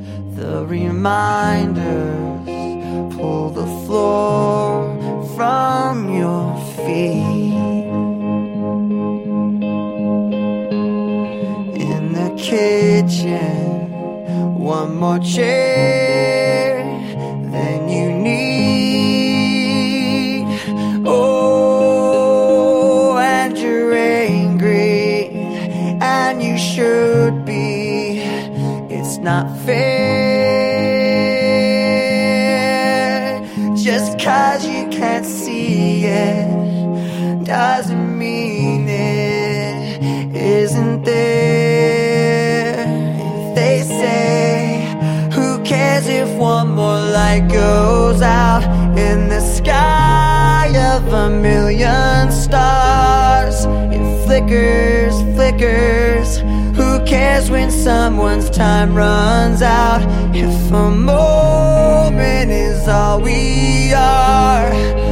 The reminders pull the floor from your feet. In the kitchen, one more chair than you need. Oh, and you're angry, and you should be. It's not fair. Just 'cause you can't see it doesn't mean it isn't there. If they say, who cares if one more light goes out in the sky of a million stars? It flickers, flickers. Who cares when someone's time runs out? If a moment is all we are,